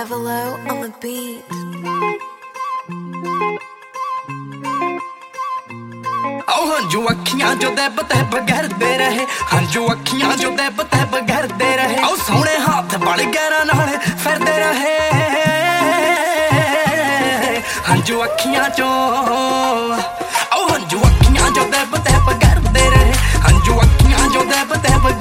Devilo on the beat. हंजू अखियां जो दब तब गरदे रहे हंजू अखियां जो दब तब गरदे रहे ओ सोने हाथ बड़ गैरा नाल फिरदे रहे हंजू अखियां चो ओ हंजू